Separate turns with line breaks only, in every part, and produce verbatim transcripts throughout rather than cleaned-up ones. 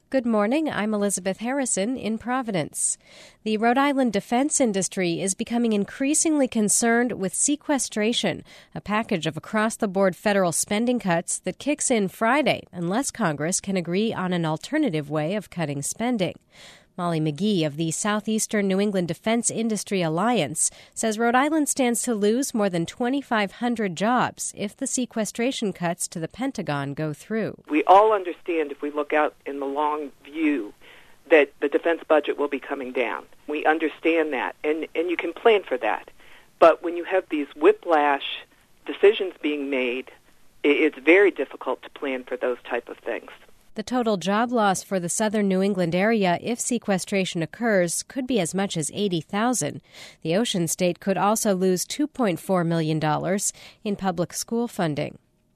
Good morning. I'm Elizabeth Harrison in Providence. The Rhode Island defense industry is becoming increasingly concerned with sequestration, a package of across-the-board federal spending cuts that kicks in Friday unless Congress can agree on an alternative way of cutting spending. Molly McGee of the Southeastern New England Defense Industry Alliance says Rhode Island stands to lose more than twenty-five hundred jobs if the sequestration cuts to the Pentagon go through.
We all understand, if we look out in the long view, that the defense budget will be coming down. We understand that, and, and you can plan for that. But when you have these whiplash decisions being made, it's very difficult to plan for those type of things.
The total job loss for the southern New England area if sequestration occurs could be as much as eighty thousand. The Ocean State could also lose two point four million dollars in public school funding.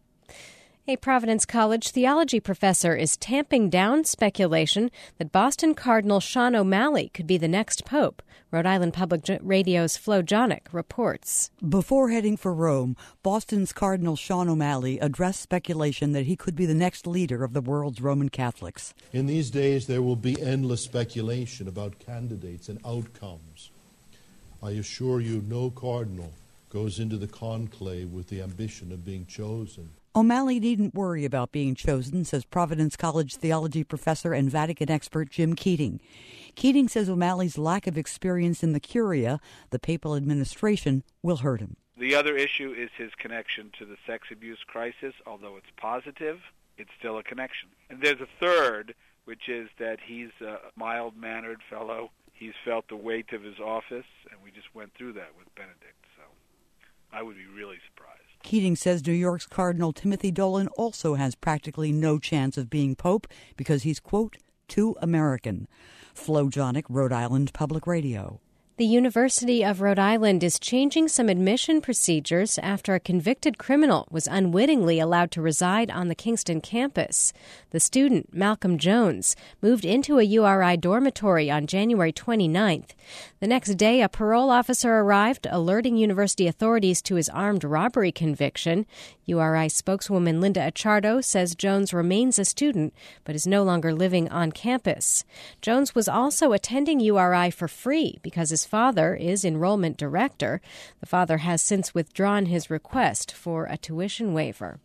A Providence College theology professor is tamping down speculation that Boston Cardinal Sean O'Malley could be the next pope. Rhode Island Public Radio's Flo Jonick reports.
Before heading for Rome, Boston's Cardinal Sean O'Malley addressed speculation that he could be the next leader of the world's Roman Catholics.
In these days, there will be endless speculation about candidates and outcomes. I assure you, no cardinal goes into the conclave with the ambition of being chosen.
O'Malley needn't worry about being chosen, says Providence College theology professor and Vatican expert Jim Keating. Keating says O'Malley's lack of experience in the Curia, the papal administration, will hurt him.
The other issue is his connection to the sex abuse crisis. Although it's positive, it's still a connection. And there's a third, which is that he's a mild-mannered fellow. He's felt the weight of his office, and we just went through that with Benedict. So I would be really surprised.
Keating says New York's Cardinal Timothy Dolan also has practically no chance of being pope because he's, quote, too American. Flo Jonick, Rhode Island Public Radio.
The University of Rhode Island is changing some admission procedures after a convicted criminal was unwittingly allowed to reside on the Kingston campus. The student, Malcolm Jones, moved into a U R I dormitory on January twenty-ninth. The next day, a parole officer arrived, alerting university authorities to his armed robbery conviction. U R I spokeswoman Linda Acciardo says Jones remains a student but is no longer living on campus. Jones was also attending U R I for free because his father is enrollment director. The father has since withdrawn his request for a tuition waiver.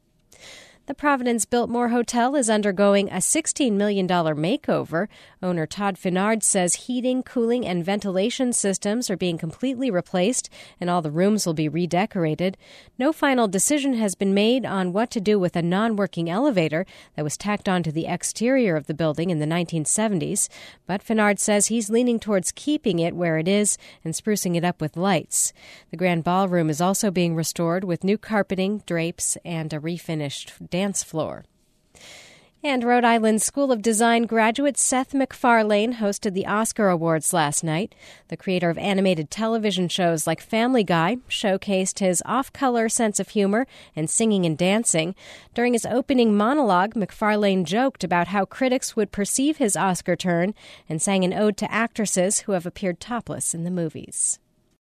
The Providence Biltmore Hotel is undergoing a sixteen million dollars makeover. Owner Todd Finard says heating, cooling, and ventilation systems are being completely replaced, and all the rooms will be redecorated. No final decision has been made on what to do with a non-working elevator that was tacked onto the exterior of the building in the nineteen seventies. But Finard says he's leaning towards keeping it where it is and sprucing it up with lights. The grand ballroom is also being restored with new carpeting, drapes, and a refinished dance floor. And Rhode Island School of Design graduate Seth MacFarlane hosted the Oscar Awards last night. The creator of animated television shows like Family Guy showcased his off-color sense of humor and singing and dancing. During his opening monologue, MacFarlane joked about how critics would perceive his Oscar turn and sang an ode to actresses who have appeared topless in the movies.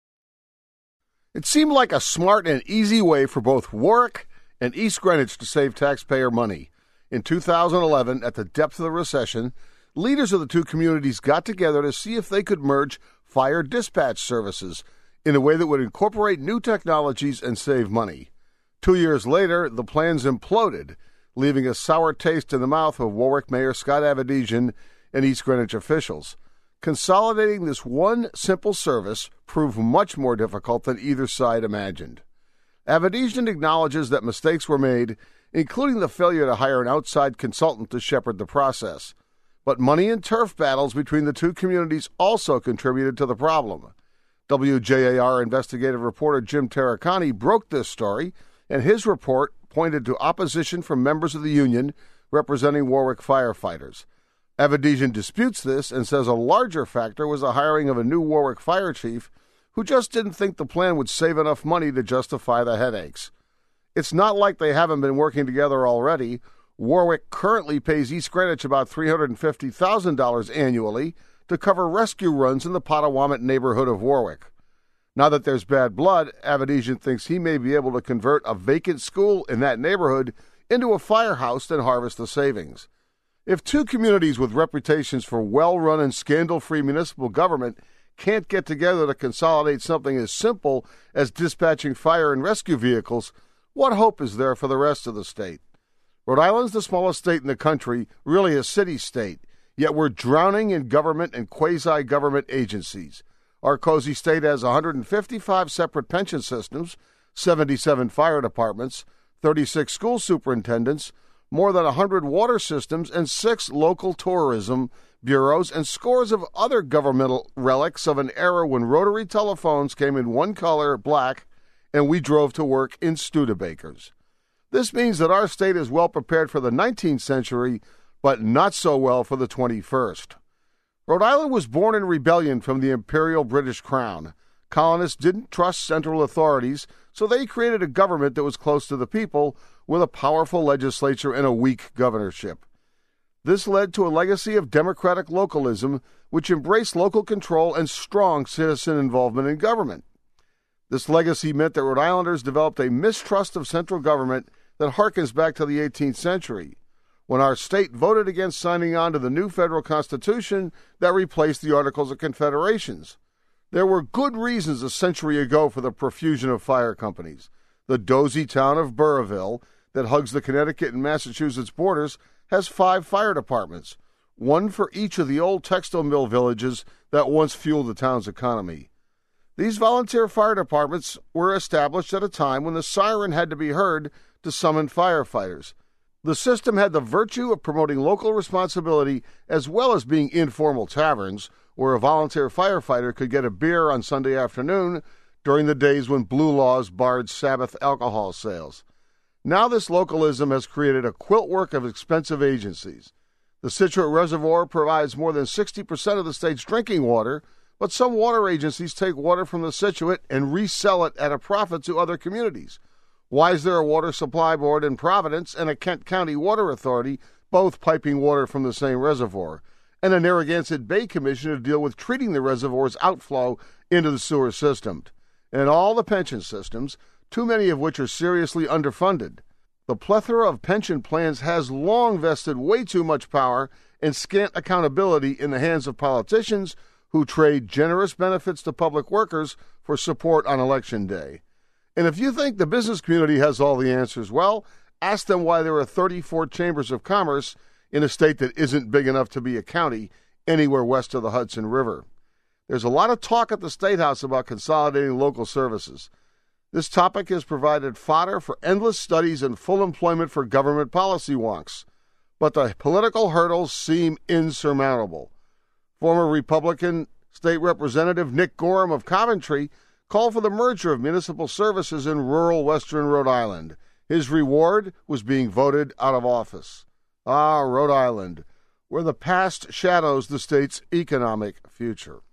It seemed like a smart and easy way for both Warwick and East Greenwich to save taxpayer money. In two thousand eleven, at the depth of the recession, leaders of the two communities got together to see if they could merge fire dispatch services in a way that would incorporate new technologies and save money. Two years later, the plans imploded, leaving a sour taste in the mouth of Warwick Mayor Scott Avedisian and East Greenwich officials. Consolidating this one simple service proved much more difficult than either side imagined. Avedisian acknowledges that mistakes were made, including the failure to hire an outside consultant to shepherd the process. But money and turf battles between the two communities also contributed to the problem. W J A R investigative reporter Jim Terracani broke this story, and his report pointed to opposition from members of the union representing Warwick firefighters. Avedisian disputes this and says a larger factor was the hiring of a new Warwick fire chief who just didn't think the plan would save enough money to justify the headaches. It's not like they haven't been working together already. Warwick currently pays East Greenwich about three hundred fifty thousand dollars annually to cover rescue runs in the Potawatomi neighborhood of Warwick. Now that there's bad blood, Avedisian thinks he may be able to convert a vacant school in that neighborhood into a firehouse and harvest the savings. If two communities with reputations for well-run and scandal-free municipal government can't get together to consolidate something as simple as dispatching fire and rescue vehicles, what hope is there for the rest of the state? Rhode Island's the smallest state in the country, really a city-state, yet we're drowning in government and quasi-government agencies. Our cozy state has one hundred fifty-five separate pension systems, seventy-seven fire departments, thirty-six school superintendents, more than one hundred water systems, and six local tourism bureaus, and scores of other governmental relics of an era when rotary telephones came in one color, black, and we drove to work in Studebakers. This means that our state is well prepared for the nineteenth century, but not so well for the twenty-first. Rhode Island was born in rebellion from the imperial British crown. Colonists didn't trust central authorities, so they created a government that was close to the people, with a powerful legislature and a weak governorship. This led to a legacy of democratic localism, which embraced local control and strong citizen involvement in government. This legacy meant that Rhode Islanders developed a mistrust of central government that harkens back to the eighteenth century, when our state voted against signing on to the new federal constitution that replaced the Articles of Confederations. There were good reasons a century ago for the profusion of fire companies. The dozy town of Burrillville, that hugs the Connecticut and Massachusetts borders, has five fire departments, one for each of the old textile mill villages that once fueled the town's economy. These volunteer fire departments were established at a time when the siren had to be heard to summon firefighters. The system had the virtue of promoting local responsibility as well as being informal taverns where a volunteer firefighter could get a beer on Sunday afternoon during the days when blue laws barred Sabbath alcohol sales. Now this localism has created a quiltwork of expensive agencies. The Scituate Reservoir provides more than sixty percent of the state's drinking water, but some water agencies take water from the Scituate and resell it at a profit to other communities. Why is there a water supply board in Providence and a Kent County Water Authority, both piping water from the same reservoir, and a Narragansett Bay Commission to deal with treating the reservoir's outflow into the sewer system? And all the pension systems, too many of which are seriously underfunded. The plethora of pension plans has long vested way too much power and scant accountability in the hands of politicians who trade generous benefits to public workers for support on Election Day. And if you think the business community has all the answers, well, ask them why there are thirty-four chambers of commerce in a state that isn't big enough to be a county anywhere west of the Hudson River. There's a lot of talk at the State House about consolidating local services. This topic has provided fodder for endless studies and full employment for government policy wonks. But the political hurdles seem insurmountable. Former Republican State Representative Nick Gorham of Coventry called for the merger of municipal services in rural western Rhode Island. His reward was being voted out of office. Ah, Rhode Island, where the past shadows the state's economic future.